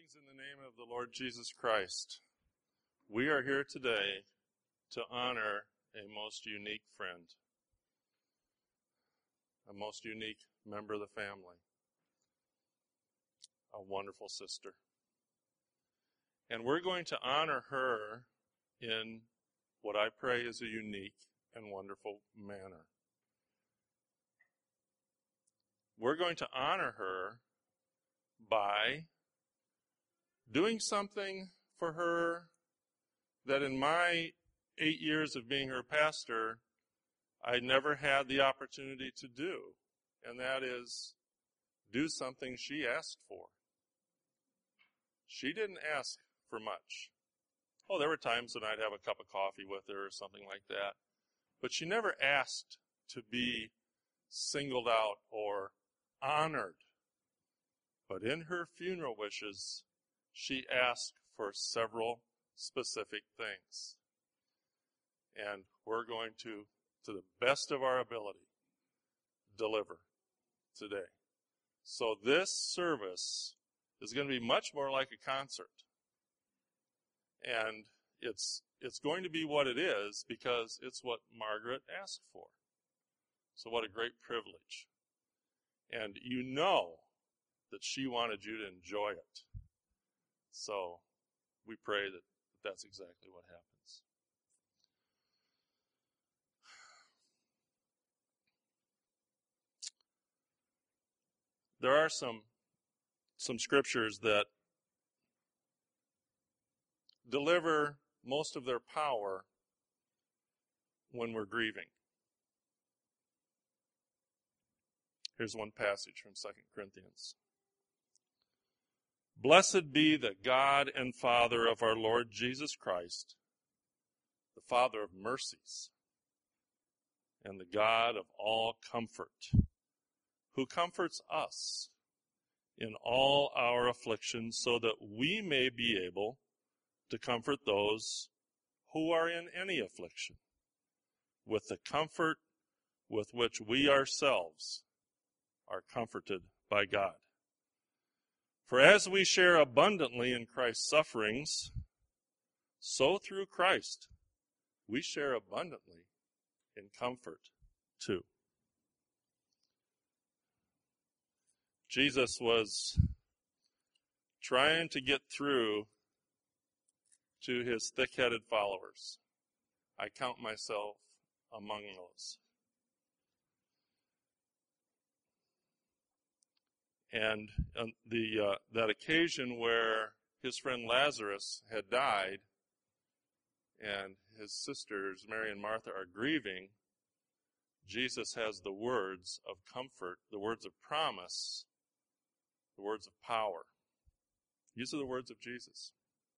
Greetings in the name of the Lord Jesus Christ. We are here today to honor a most unique friend, a most unique member of the family, a wonderful sister. And we're going to honor her in what I pray is a unique and wonderful manner. We're going to honor her by doing something for her that in my 8 years of being her pastor, I never had the opportunity to do. And that is do something she asked for. She didn't ask for much. Oh, there were times when I'd have a cup of coffee with her or something like that. But she never asked to be singled out or honored. But in her funeral wishes, she asked for several specific things. And we're going to the best of our ability, deliver today. So this service is going to be much more like a concert. And it's going to be what it is because it's what Margaret asked for. So what a great privilege. And you know that she wanted you to enjoy it. So we pray that that's exactly what happens. There are some scriptures that deliver most of their power when we're grieving. Here's one passage from 2 Corinthians. Blessed be the God and Father of our Lord Jesus Christ, the Father of mercies, and the God of all comfort, who comforts us in all our afflictions, so that we may be able to comfort those who are in any affliction, with the comfort with which we ourselves are comforted by God. For as we share abundantly in Christ's sufferings, so through Christ we share abundantly in comfort too. Jesus was trying to get through to his thick-headed followers. I count myself among those. And that occasion where his friend Lazarus had died and his sisters, Mary and Martha, are grieving, Jesus has the words of comfort, the words of promise, the words of power. These are the words of Jesus.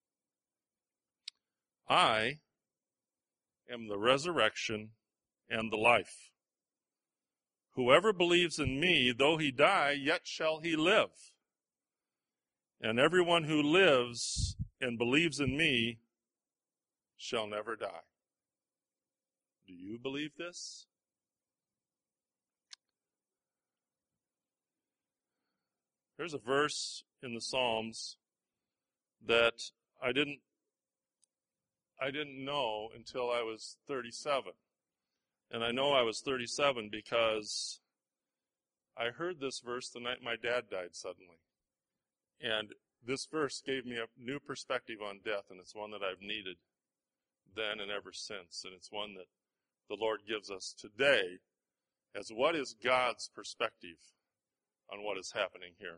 I am the resurrection and the life. Whoever believes in me, though he die, yet shall he live. And everyone who lives and believes in me shall never die. Do you believe this? There's a verse in the Psalms that I didn't know until I was 37. And I know I was 37 because I heard this verse the night my dad died suddenly. And this verse gave me a new perspective on death, and it's one that I've needed then and ever since. And it's one that the Lord gives us today as what is God's perspective on what is happening here.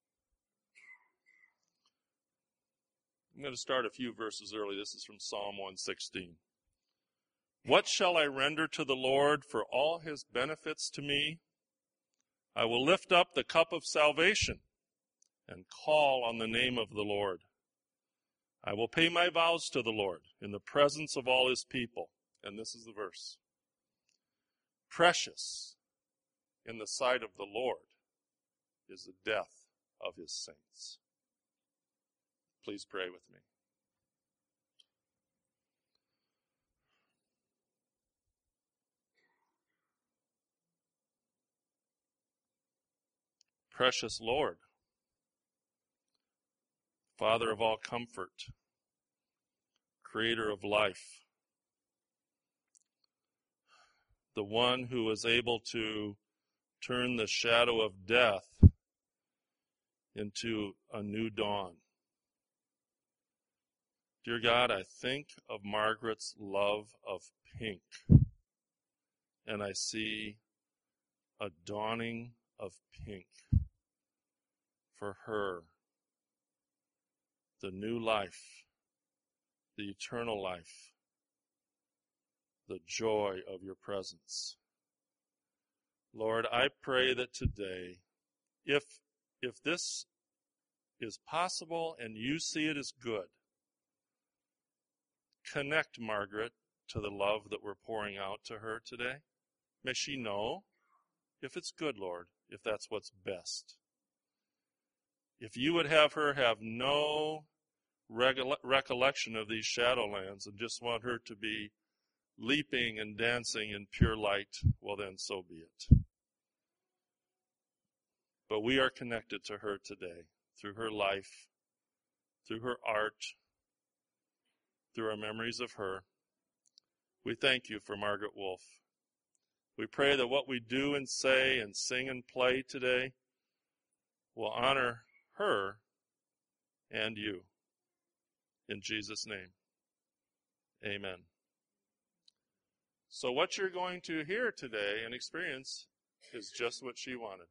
I'm going to start a few verses early. This is from Psalm 116. What shall I render to the Lord for all his benefits to me? I will lift up the cup of salvation and call on the name of the Lord. I will pay my vows to the Lord in the presence of all his people. And this is the verse. Precious in the sight of the Lord is the death of his saints. Please pray with me. Precious Lord, Father of all comfort, creator of life, the one who was able to turn the shadow of death into a new dawn. Dear God, I think of Margaret's love of pink, and I see a dawning of pink for her, the new life, the eternal life, the joy of your presence. Lord, I pray that today, if this is possible and you see it as good, connect Margaret to the love that we're pouring out to her today. May she know if it's good, Lord, if that's what's best. If you would have her have no recollection of these shadowlands and just want her to be leaping and dancing in pure light, well then, so be it. But we are connected to her today through her life, through her art, through our memories of her. We thank you for Margaret Wolf. We pray that what we do and say and sing and play today will honor her and you. In Jesus' name, amen. So what you're going to hear today and experience is just what she wanted.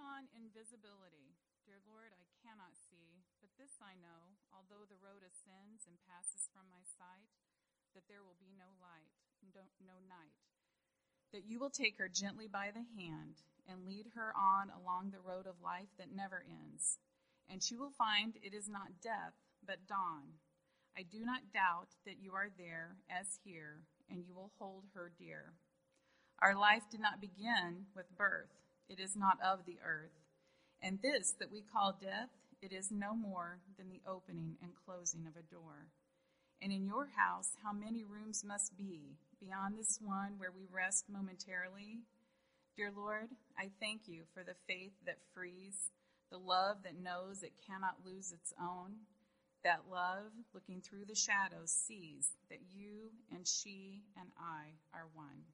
on invisibility. Dear Lord, I cannot see, but this I know, although the road ascends and passes from my sight, that there will be no light, no night. That you will take her gently by the hand and lead her on along the road of life that never ends. And she will find it is not death, but dawn. I do not doubt that you are there as here, and you will hold her dear. Our life did not begin with birth. It is not of the earth. And this that we call death, it is no more than the opening and closing of a door. And in your house, how many rooms must be beyond this one where we rest momentarily? Dear Lord, I thank you for the faith that frees, the love that knows it cannot lose its own. That love, looking through the shadows, sees that you and she and I are one.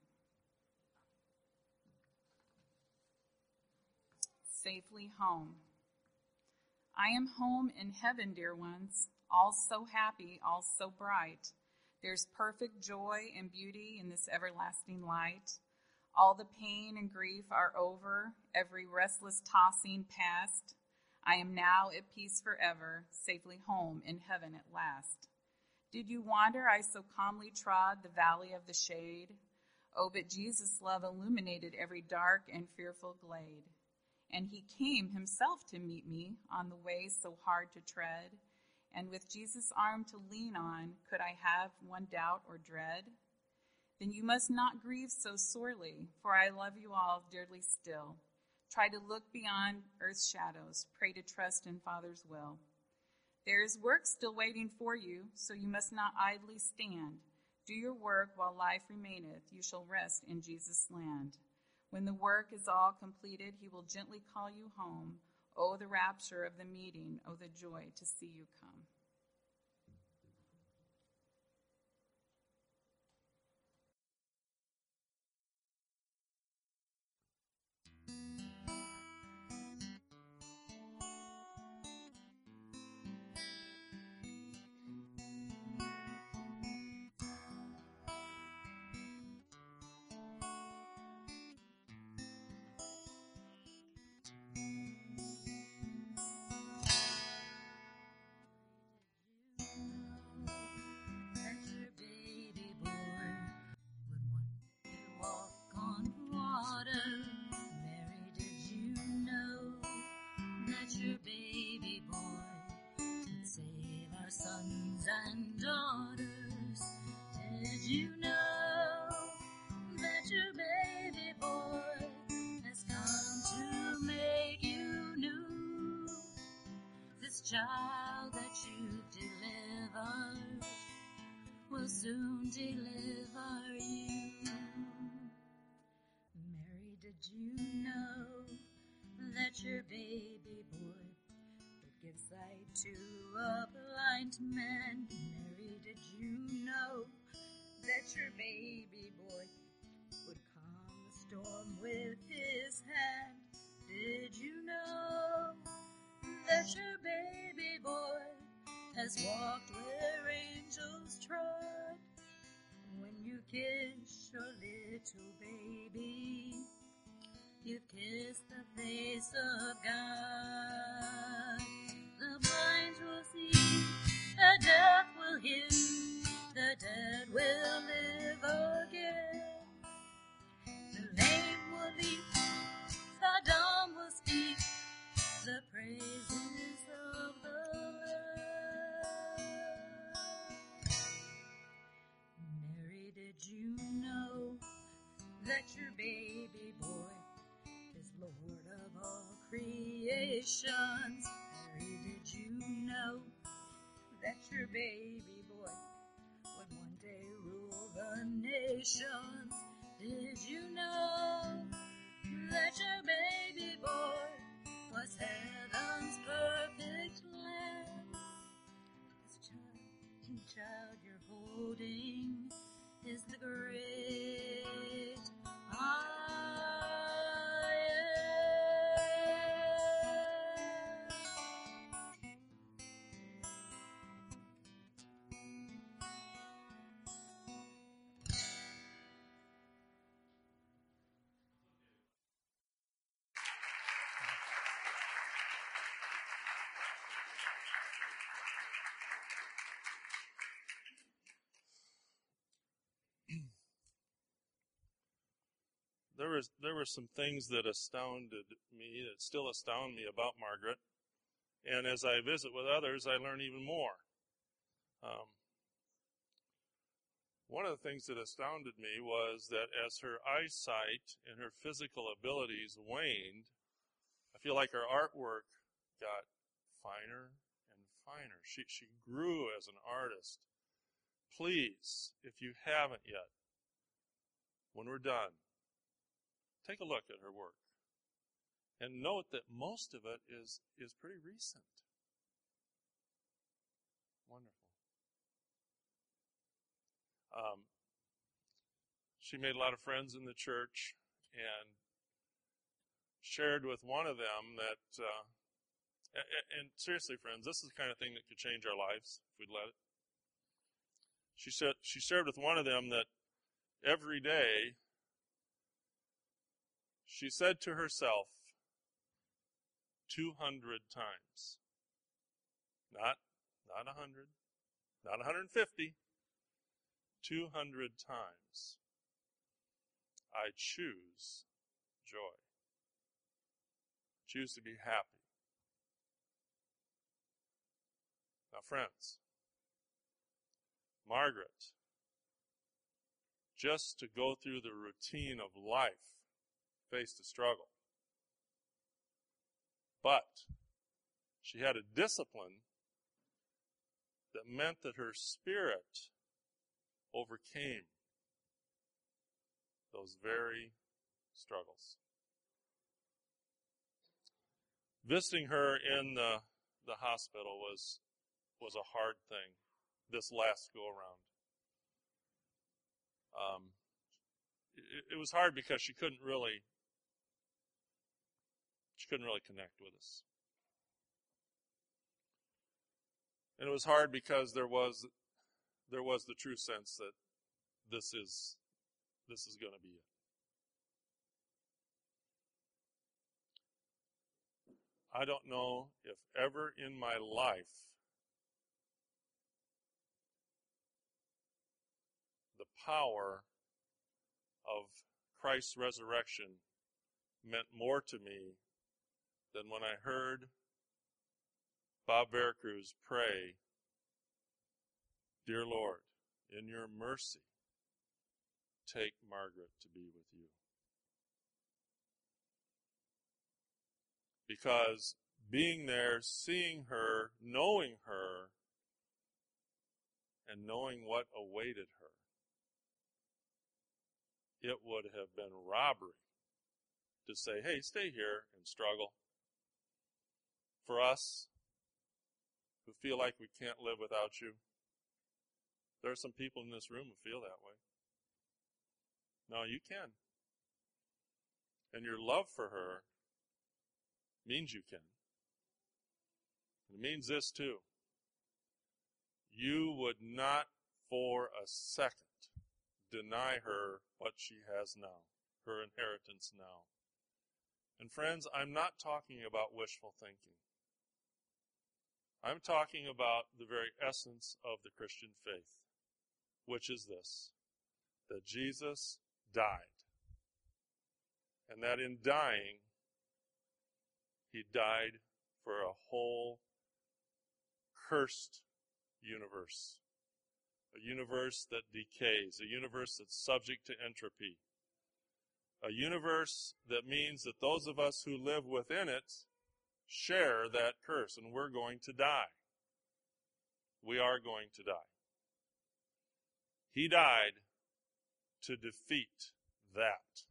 Safely home. I am home in heaven, dear ones, all so happy, all so bright. There's perfect joy and beauty in this everlasting light. All the pain and grief are over, every restless tossing past. I am now at peace forever, safely home in heaven at last. Did you wonder I so calmly trod the valley of the shade? Oh, but Jesus' love illuminated every dark and fearful glade. And he came himself to meet me on the way so hard to tread. And with Jesus' arm to lean on, could I have one doubt or dread? Then you must not grieve so sorely, for I love you all dearly still. Try to look beyond earth's shadows, pray to trust in Father's will. There is work still waiting for you, so you must not idly stand. Do your work while life remaineth, you shall rest in Jesus' land. When the work is all completed, he will gently call you home. Oh, the rapture of the meeting, oh, the joy to see you come. Your baby boy would save our sons and daughters. Did you know that your baby boy has come to make you new? This child that you've delivered will soon deliver you. Mary, did you know that your baby boy would give sight to a blind man? Mary, did you know that your baby boy would calm the storm with his hand? Did you know that your baby boy has walked where angels trod? When you kiss your little baby, you've kissed the face of God. The blind will see, the deaf will hear, the dead will live again. The lame will leap, the dumb will speak, the praises of the Lord. Mary, did you know that your baby boy is Lord of all creations? Mary, did you know that your baby boy would one day rule the nations? Did you know that your baby boy was heaven's perfect lamb? This child you're holding is the great I there were some things that astounded me, that still astound me about Margaret. And as I visit with others, I learn even more. One of the things that astounded me was that as her eyesight and her physical abilities waned, I feel like her artwork got finer and finer. She grew as an artist. Please, if you haven't yet, when we're done, take a look at her work. And note that most of it is pretty recent. Wonderful. She made a lot of friends in the church and shared with one of them that, and seriously, friends, this is the kind of thing that could change our lives if we'd let it. She shared with one of them that every day she said to herself 200 times, not 100, not 150, 200 times, I choose joy. Choose to be happy. Now, friends, Margaret, just to go through the routine of life, faced a struggle. But she had a discipline that meant that her spirit overcame those very struggles. Visiting her in the hospital was a hard thing this last go around. It was hard because she couldn't really connect with us. And it was hard because there was the true sense that this is going to be it. I don't know if ever in my life the power of Christ's resurrection meant more to me than when I heard Bob Veracruz pray, "Dear Lord, in your mercy, take Margaret to be with you." Because being there, seeing her, knowing her, and knowing what awaited her, it would have been robbery to say, "Hey, stay here and struggle." For us, who feel like we can't live without you, there are some people in this room who feel that way. No, you can. And your love for her means you can. It means this too. You would not for a second deny her what she has now, her inheritance now. And friends, I'm not talking about wishful thinking. I'm talking about the very essence of the Christian faith, which is this, that Jesus died. And that in dying, he died for a whole cursed universe. A universe that decays, a universe that's subject to entropy. A universe that means that those of us who live within it share that curse, and we're going to die. We are going to die. He died to defeat that.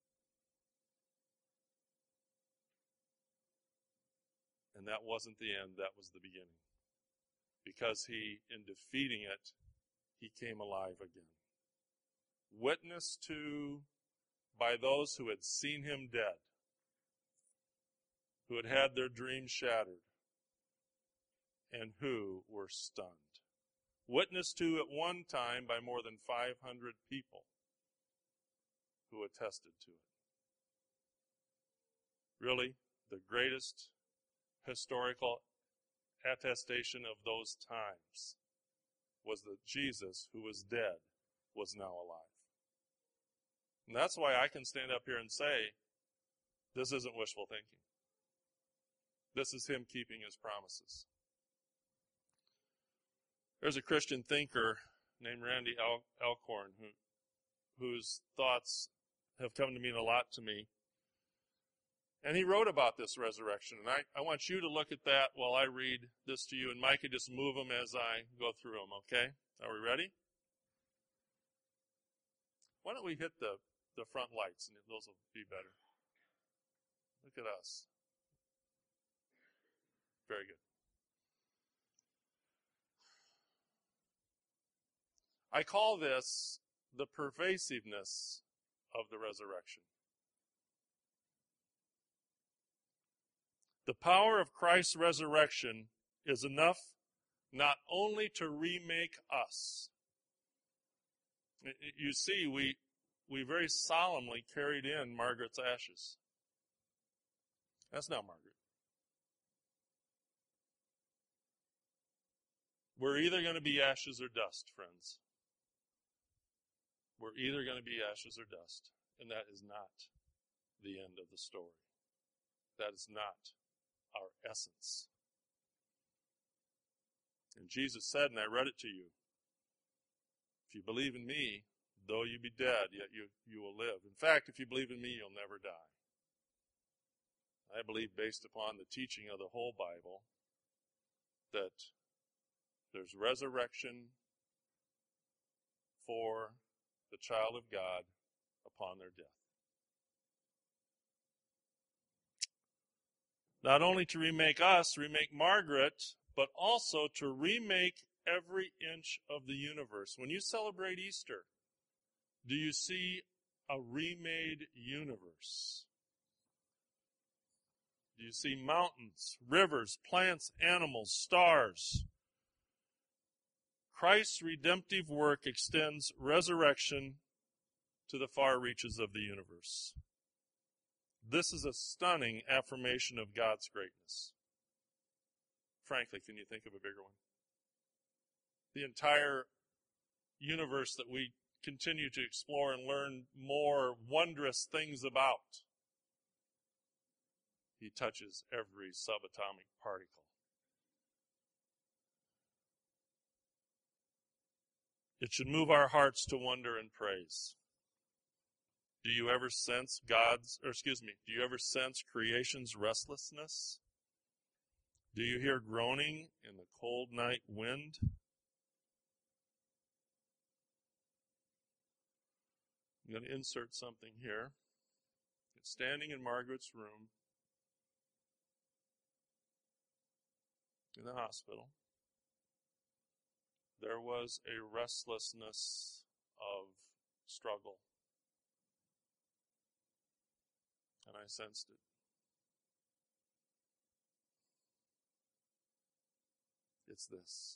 And that wasn't the end, that was the beginning. Because he, in defeating it, he came alive again. Witnessed to by those who had seen him dead, who had had their dreams shattered, and who were stunned. Witnessed to at one time by more than 500 people who attested to it. Really, the greatest historical attestation of those times was that Jesus, who was dead, was now alive. And that's why I can stand up here and say, this isn't wishful thinking. This is him keeping his promises. There's a Christian thinker named Randy Alcorn whose thoughts have come to mean a lot to me. And he wrote about this resurrection. And I want you to look at that while I read this to you. And Micah, just move them as I go through them, okay? Are we ready? Why don't we hit the front lights, and those will be better. Look at us. Very good. I call this the pervasiveness of the resurrection. The power of Christ's resurrection is enough not only to remake us. You see, we very solemnly carried in Margaret's ashes. That's not Margaret. We're either going to be ashes or dust, friends. We're either going to be ashes or dust. And that is not the end of the story. That is not our essence. And Jesus said, and I read it to you, if you believe in me, though you be dead, yet you will live. In fact, if you believe in me, you'll never die. I believe, based upon the teaching of the whole Bible, that there's resurrection for the child of God upon their death. Not only to remake us, remake Margaret, but also to remake every inch of the universe. When you celebrate Easter, do you see a remade universe? Do you see mountains, rivers, plants, animals, stars? Christ's redemptive work extends resurrection to the far reaches of the universe. This is a stunning affirmation of God's greatness. Frankly, can you think of a bigger one? The entire universe that we continue to explore and learn more wondrous things about. He touches every subatomic particle. It should move our hearts to wonder and praise. Do you ever sense do you ever sense creation's restlessness? Do you hear groaning in the cold night wind? I'm going to insert something here. It's standing in Margaret's room in the hospital. There was a restlessness of struggle. And I sensed it. It's this.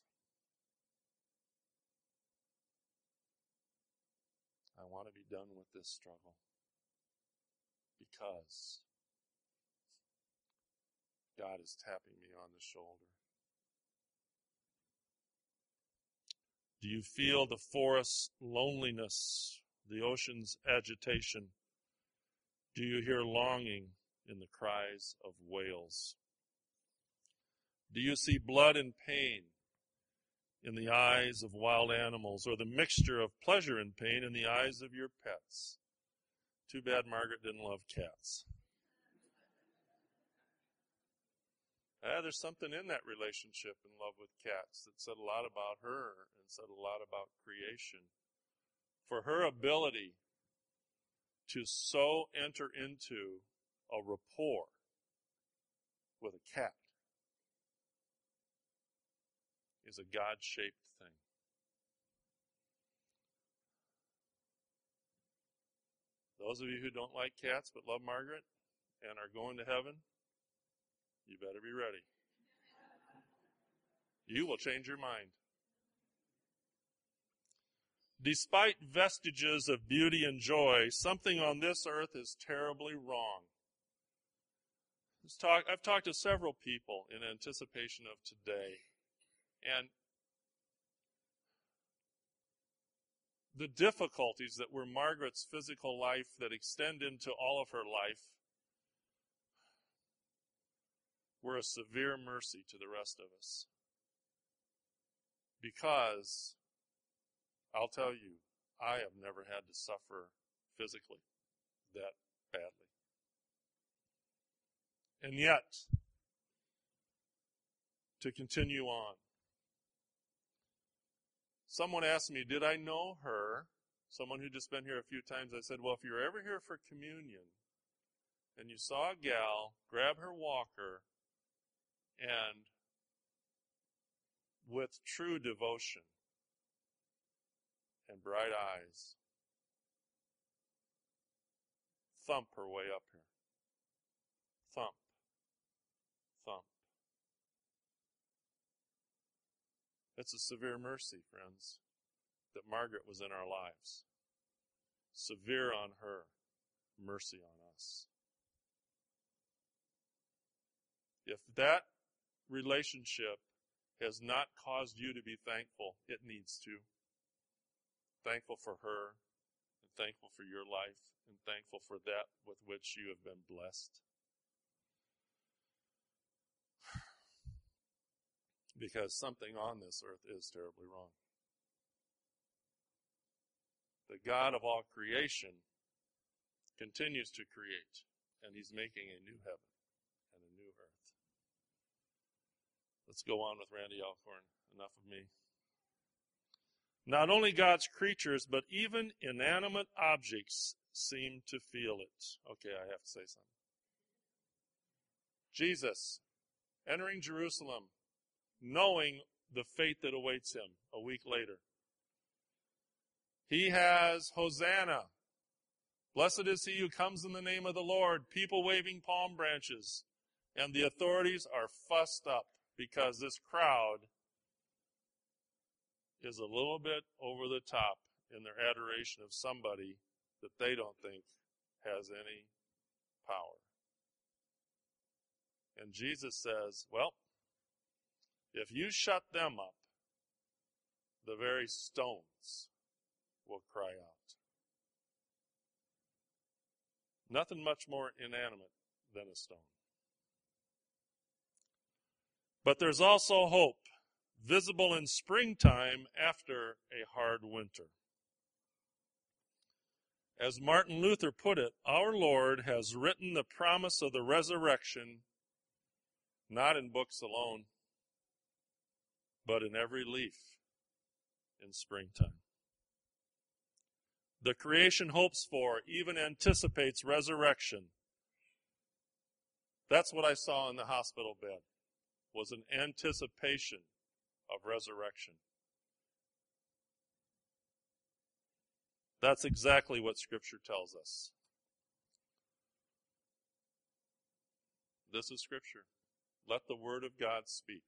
I want to be done with this struggle because God is tapping me on the shoulder. Do you feel the forest's loneliness, the ocean's agitation? Do you hear longing in the cries of whales? Do you see blood and pain in the eyes of wild animals, or the mixture of pleasure and pain in the eyes of your pets? Too bad Margaret didn't love cats. There's something in that relationship and love with cats that said a lot about her and said a lot about creation. For her ability to so enter into a rapport with a cat is a God-shaped thing. Those of you who don't like cats but love Margaret and are going to heaven, you better be ready. You will change your mind. Despite vestiges of beauty and joy, something on this earth is terribly wrong. I've talked to several people in anticipation of today, and the difficulties that were Margaret's physical life that extend into all of her life were a severe mercy to the rest of us. Because, I'll tell you, I have never had to suffer physically that badly. And yet, to continue on, someone asked me, did I know her? Someone who'd just been here a few times. I said, well, if you're ever here for communion and you saw a gal grab her walker and with true devotion and bright eyes thump her way up here. Thump. Thump. It's a severe mercy, friends, that Margaret was in our lives. Severe on her, mercy on us. If that relationship has not caused you to be thankful, it needs to. Thankful for her, and thankful for your life, and thankful for that with which you have been blessed. Because something on this earth is terribly wrong. The God of all creation continues to create, and He's making a new heaven and a new earth. Let's go on with Randy Alcorn. Enough of me. Not only God's creatures, but even inanimate objects seem to feel it. Okay, I have to say something. Jesus, entering Jerusalem, knowing the fate that awaits him a week later. He has Hosanna. Blessed is he who comes in the name of the Lord. People waving palm branches. And the authorities are fussed up because this crowd is a little bit over the top in their adoration of somebody that they don't think has any power. And Jesus says, well, if you shut them up, the very stones will cry out. Nothing much more inanimate than a stone. But there's also hope, visible in springtime after a hard winter. As Martin Luther put it, our Lord has written the promise of the resurrection not in books alone, but in every leaf in springtime. The creation hopes for, even anticipates resurrection. That's what I saw in the hospital bed, was an anticipation of resurrection. That's exactly what Scripture tells us. This is Scripture. Let the Word of God speak.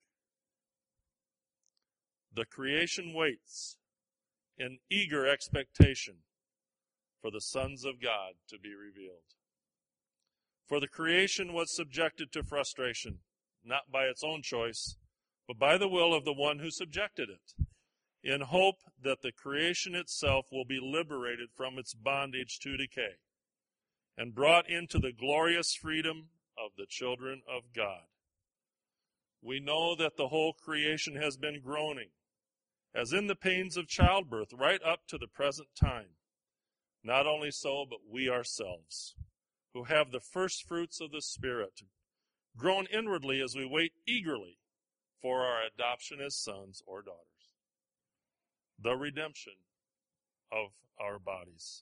The creation waits in eager expectation for the sons of God to be revealed. For the creation was subjected to frustration, not by its own choice, but by the will of the one who subjected it, in hope that the creation itself will be liberated from its bondage to decay and brought into the glorious freedom of the children of God. We know that the whole creation has been groaning, as in the pains of childbirth, right up to the present time. Not only so, but we ourselves, who have the first fruits of the Spirit, groan inwardly as we wait eagerly for our adoption as sons or daughters, the redemption of our bodies.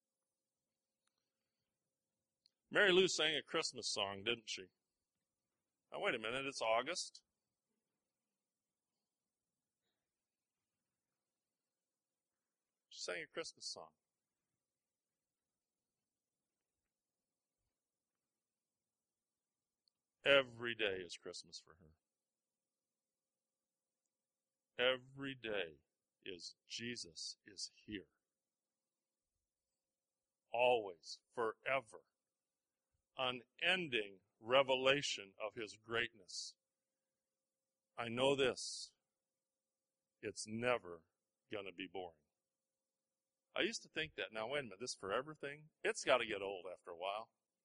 Mary Lou sang a Christmas song, didn't she? Now, wait a minute, it's August. She sang a Christmas song. Every day is Christmas for her. Every day is Jesus is here. Always, forever. Unending revelation of his greatness. I know this. It's never going to be boring. I used to think that. Now, wait a minute, this forever thing, it's got to get old after a while.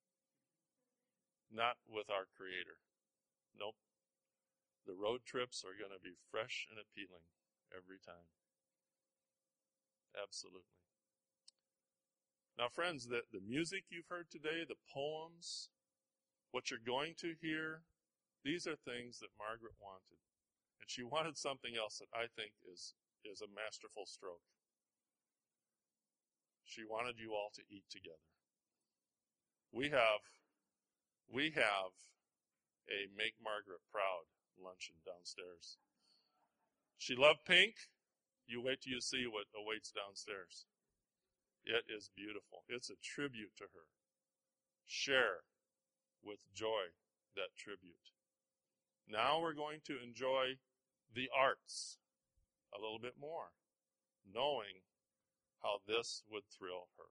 Not with our Creator. Nope. The road trips are going to be fresh and appealing every time. Absolutely. Now, friends, the music you've heard today, the poems, what you're going to hear, these are things that Margaret wanted. And she wanted something else that I think is a masterful stroke. She wanted you all to eat together. We have a Make Margaret Proud luncheon downstairs. She loved pink. You wait till you see what awaits downstairs. It is beautiful. It's a tribute to her. Share with joy that tribute. Now we're going to enjoy the arts a little bit more, knowing how this would thrill her.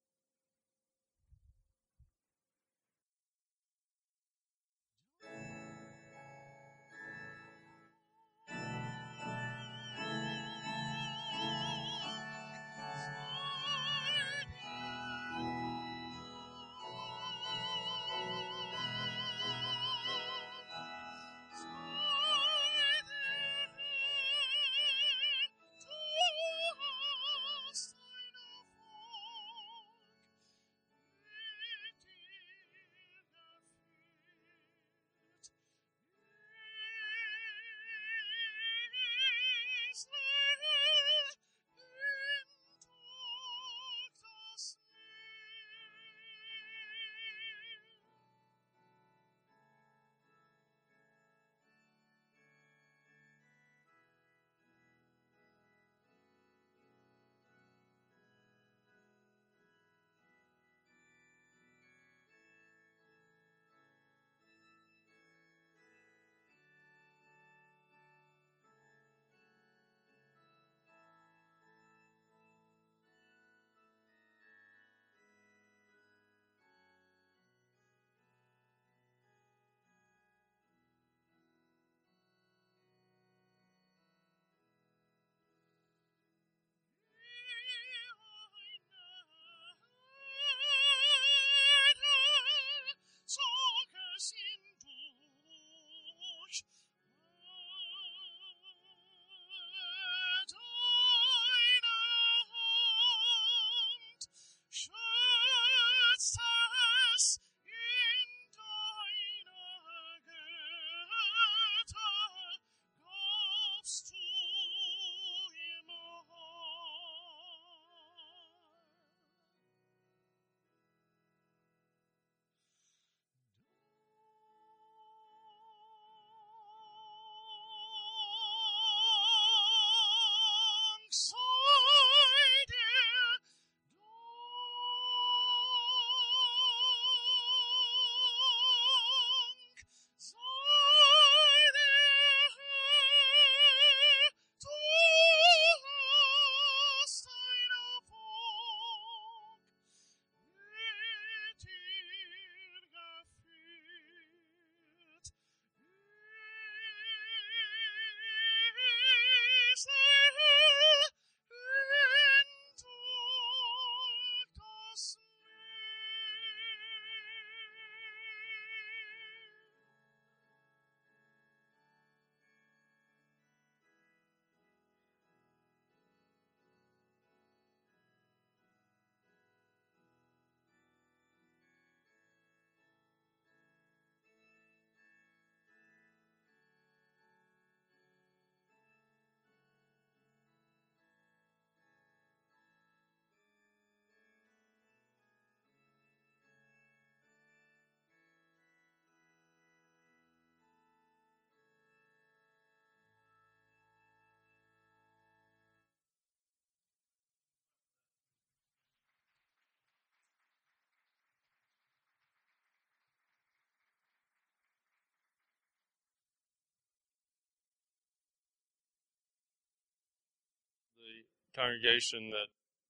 The congregation that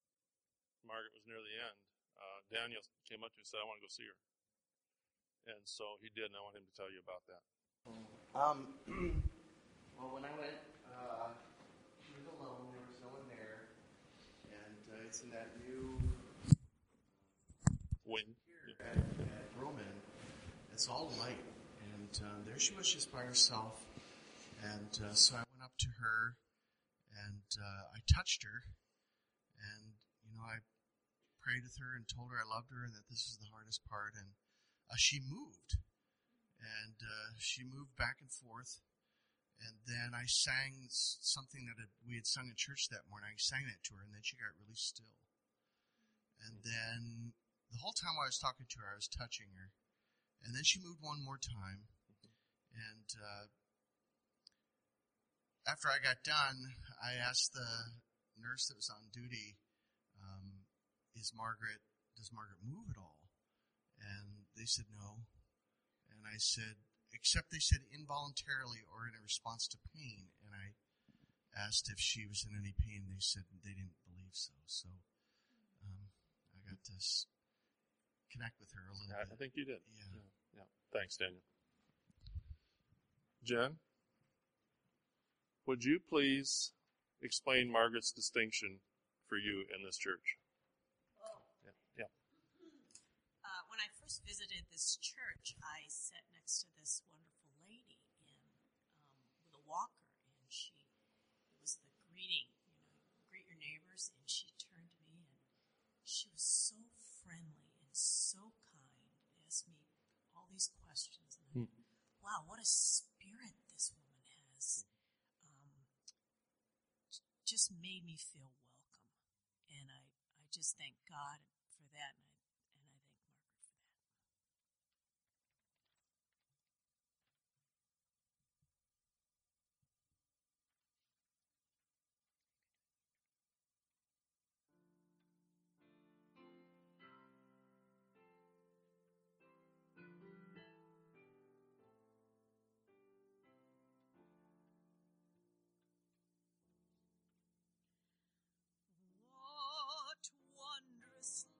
Margaret was near the end, Daniel came up to me and said, I want to go see her. And so he did, and I want him to tell you about that. Well, when I went, she was alone. There was no one there. And it's in that new Wing. here at Roman. It's all light, and there she was just by herself. And so I went up to her, and I touched her, and I prayed with her and told her I loved her and that this was the hardest part. And she moved, and she moved back and forth. And then I sang something that we had sung at church that morning. I sang it to her, and then she got really still. And then the whole time I was talking to her, I was touching her. And then she moved one more time. And after I got done, I asked the nurse that was on duty, does Margaret move at all? And they said no. And I said, except they said involuntarily or in a response to pain. And I asked if she was in any pain. They said they didn't believe so. So I got to connect with her a little bit. I think you did. Yeah. Thanks, Daniel. Jen, would you please explain Margaret's distinction for you in this church? Yeah. When I first visited this church, I sat next to this wonderful lady with a walker, and it was the greeting, greet your neighbors, and she turned to me, and she was so friendly and so kind, asked me all these questions, and I thought, wow, what a spirit this woman has. Just made me feel welcome, and I just thank God for that, and I thank Margaret for that. What wondrous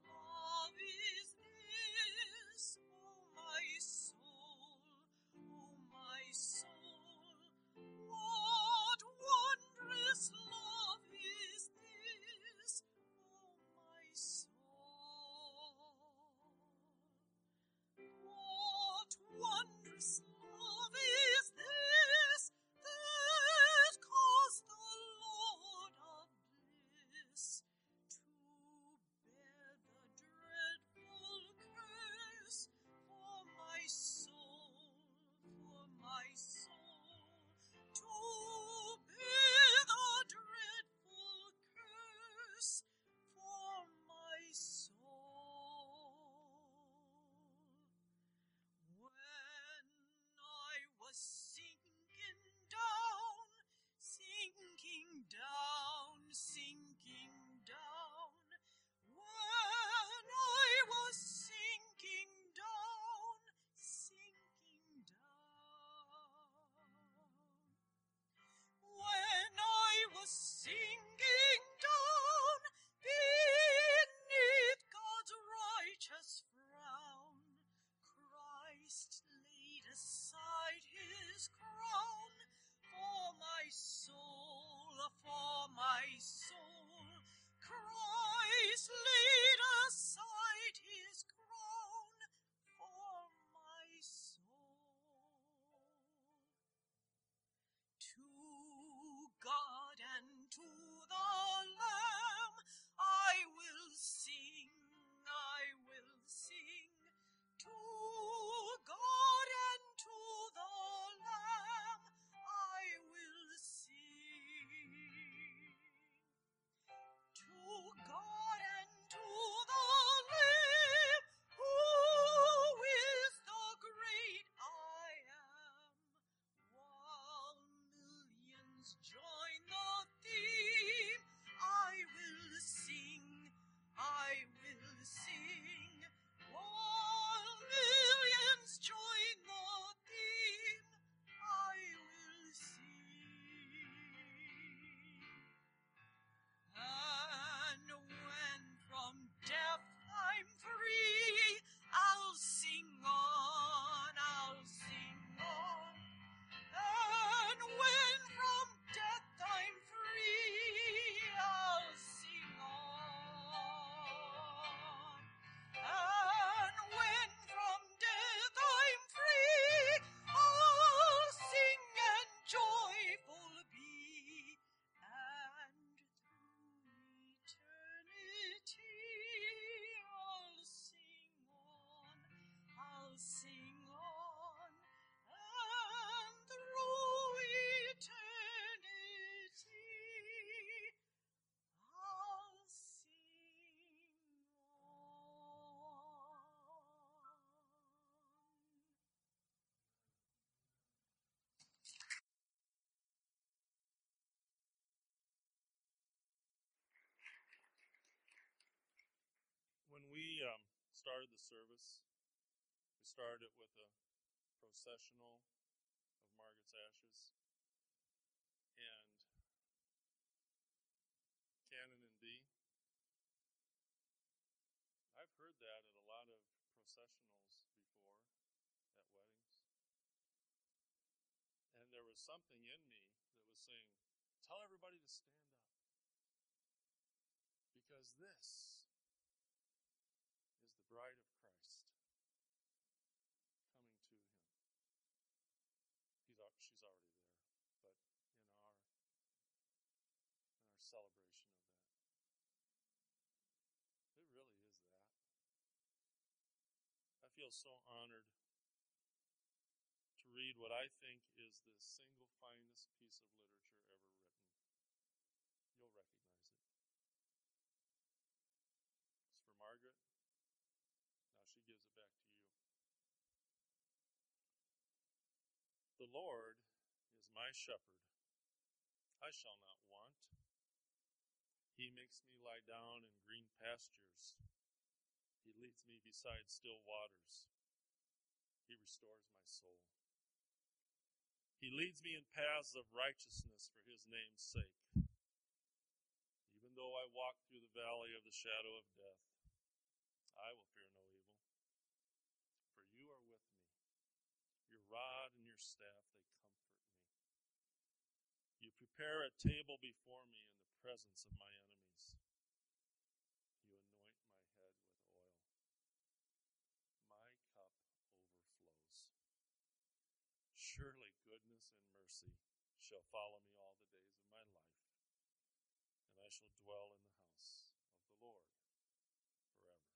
started the service. We started it with a processional of Margaret's ashes. And Canon in D. I've heard that at a lot of processionals before, at weddings. And there was something in me that was saying, tell everybody to stand up. Because this is the bride of Christ coming to him. She's already there, but in our celebration of that. It really is that. I feel so honored to read what I think is the single finest piece of literature ever written. You'll recognize it. It's for Margaret. Now she gives it back to you. The Lord is my shepherd. I shall not want. He makes me lie down in green pastures. He leads me beside still waters. He restores my soul. He leads me in paths of righteousness for his name's sake. Even though I walk through the valley of the shadow of death, I will fear no evil. For you are with me. Your rod and your staff, they comfort me. You prepare a table before me in the presence of my enemies. You anoint my head with oil. My cup overflows. Surely goodness and mercy shall follow me all the days of my life, and I shall dwell in the house of the Lord forever.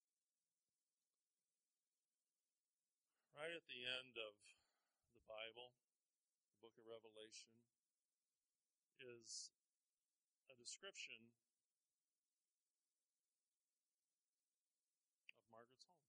Right at the end of the Bible, the book of Revelation, is a description of Margaret's home.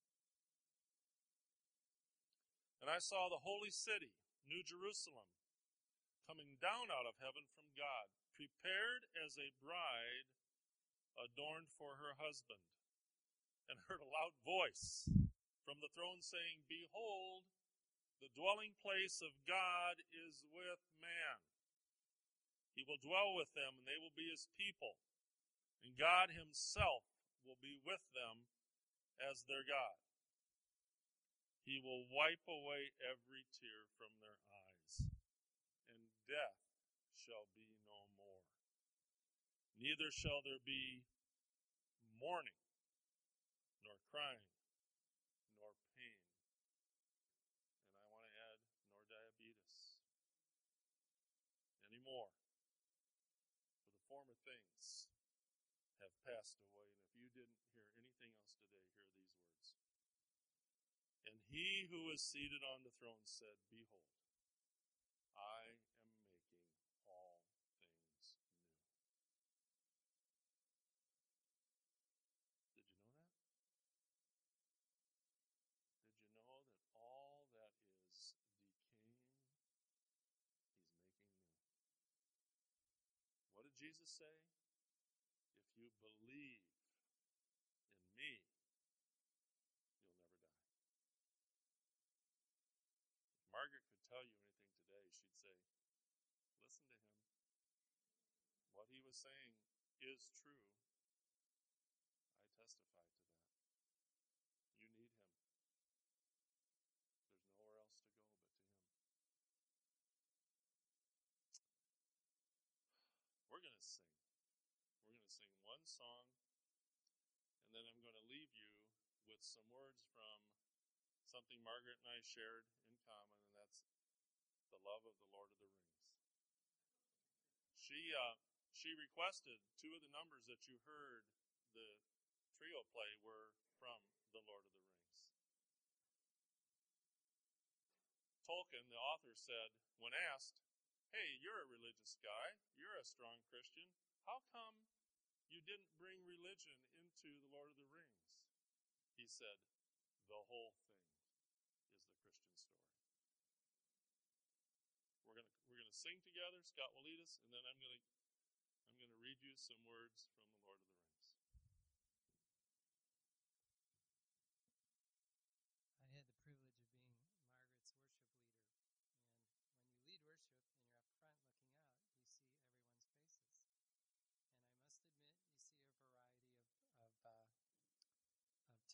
And I saw the holy city, New Jerusalem, coming down out of heaven from God, prepared as a bride adorned for her husband, and heard a loud voice from the throne saying, Behold, the dwelling place of God is with man. He will dwell with them, and they will be his people, and God himself will be with them as their God. He will wipe away every tear from their eyes, and death shall be no more. Neither shall there be mourning, nor crying, nor pain. And I want to add, nor diabetes anymore. For the former things have passed away. And if you didn't hear anything else today, hear these words. And he who was seated on the throne said, Behold, I am making all things new. Did you know that? Did you know that all that is decaying, he's making new? What did Jesus say? If you believe in me, you'll never die. If Margaret could tell you anything today, she'd say, listen to him. What he was saying is true. I testify to that. You need him. There's nowhere else to go but to him. We're going to sing. We're going to sing one song, and then I'm going to leave you with some words from something Margaret and I shared in common, and that's the love of the Lord of the Rings. She requested two of the numbers that you heard the trio play were from the Lord of the Rings. Tolkien, the author, said, when asked, hey, you're a religious guy, you're a strong Christian, how come you didn't bring religion into the Lord of the Rings? He said, the whole thing is the Christian story. We're gonna sing together. Scott will lead us, and then I'm gonna read you some words from the Lord of the Rings.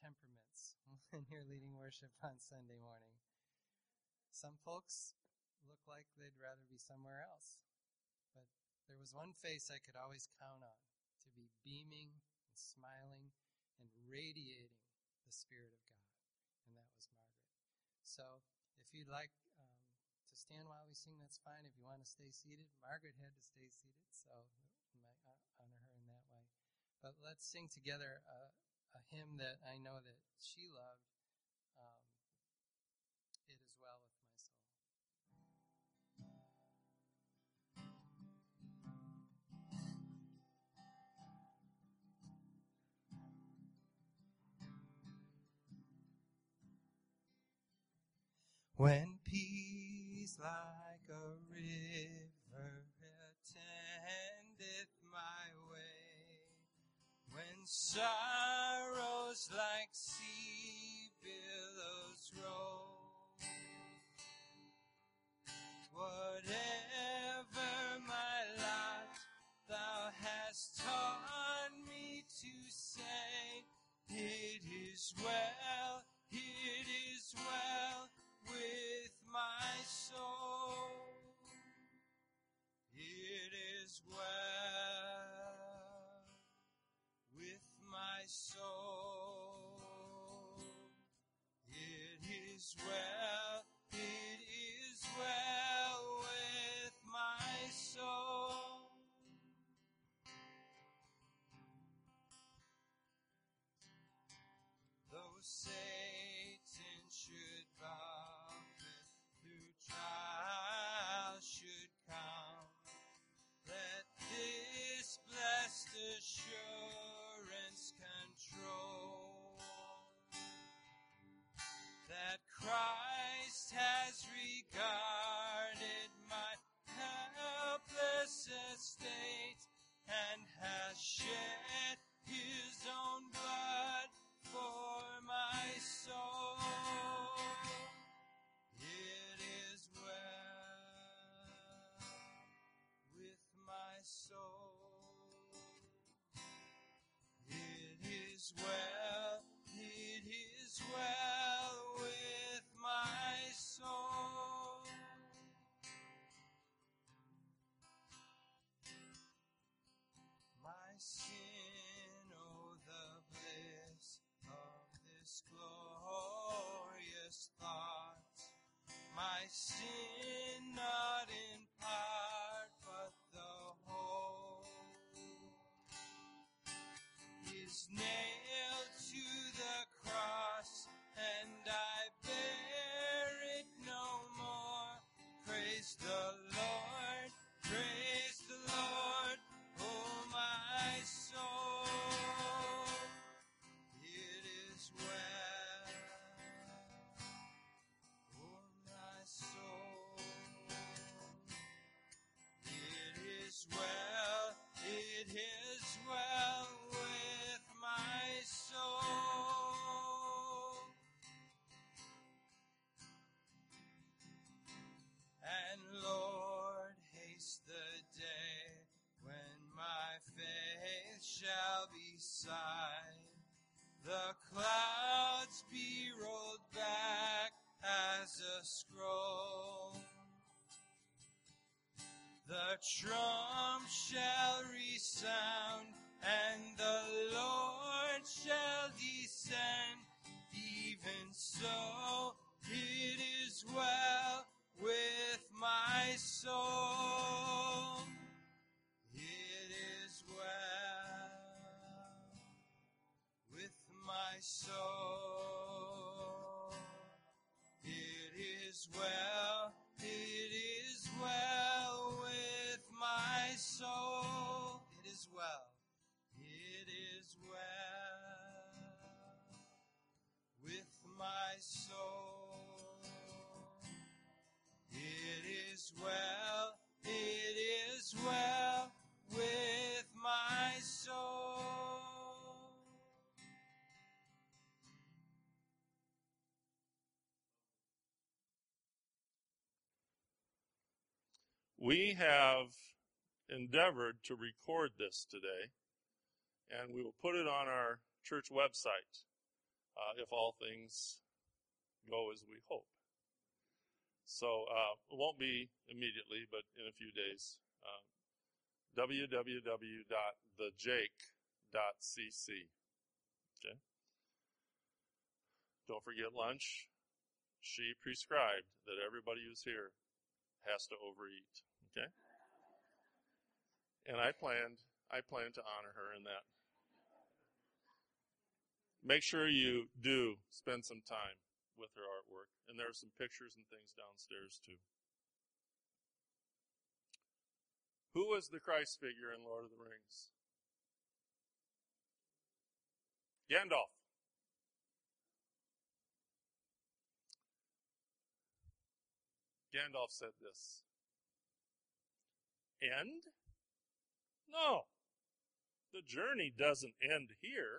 temperaments when you're leading worship on Sunday morning. Some folks look like they'd rather be somewhere else. But there was one face I could always count on to be beaming and smiling and radiating the Spirit of God. And that was Margaret. So if you'd like to stand while we sing, that's fine. If you want to stay seated, Margaret had to stay seated, so we might honor her in that way. But let's sing together a hymn that I know that she loved, It Is Well With My Soul. When peace like a river attendeth my way, when sorrows like sea billows roll, whatever my lot, thou hast taught me to say, it is well with my soul. It is well with my soul. It is well with my soul. Though Satan should buffet, through trials should come, let this blessed assurance control, that Christ has regarded my helpless estate and has shed his own blood for my soul. It is well with my soul. It is well with my soul. My sin, oh, the bliss of this glorious thought. My sin not in part, but the whole, is nailed to the cross, and I bear it no more. Praise the Lord, oh my soul. It is well, oh my soul. It is well with my soul. And Lord, haste the day when my faith shall be sight, the clouds be rolled back as a scroll, the trump shall resound, and the Lord shall descend. Even so, it is well with my soul. It is well with my soul. It is well with my soul. It is well with my soul. It is well with my soul. We have endeavored to record this today, and we will put it on our church website. if all things go as we hope. So it won't be immediately, but in a few days. www.thejake.cc. Okay. Don't forget lunch. She prescribed that everybody who's here has to overeat. Okay. And I plan to honor her in that. Make sure you do spend some time with her artwork. And there are some pictures and things downstairs too. Who was the Christ figure in Lord of the Rings? Gandalf. Gandalf said this. End? No. The journey doesn't end here.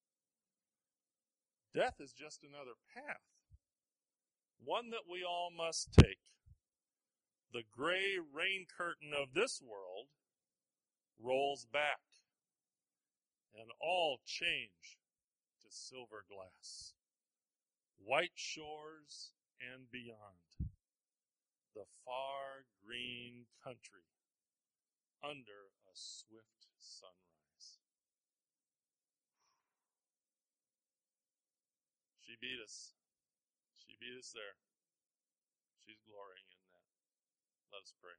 Death is just another path. One that we all must take. The gray rain curtain of this world rolls back, and all change to silver glass. White shores and beyond. The far green country under a swift sunrise. She beat us. She beat us there. She's glorying in that. Let us pray.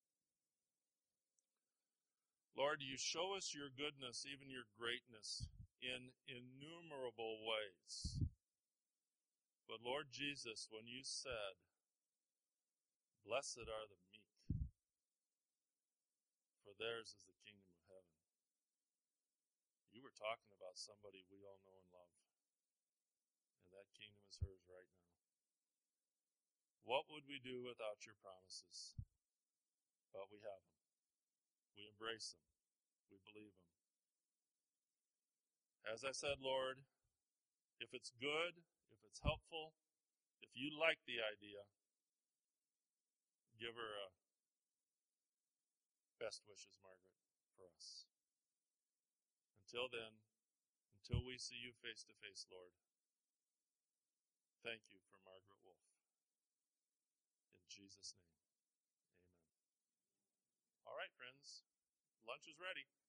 Lord, you show us your goodness, even your greatness, in innumerable ways. But Lord Jesus, when you said, "Blessed are the meek, for theirs is the kingdom of heaven," you were talking about somebody we all know and love. And that kingdom is hers right now. What would we do without your promises? But we have them. We embrace them. We believe them. As I said, Lord, if it's good, if it's helpful, if you like the idea, give her a best wishes, Margaret, for us. Until then, until we see you face to face, Lord, thank you for Margaret Wolf. In Jesus' name, amen. All right, friends, lunch is ready.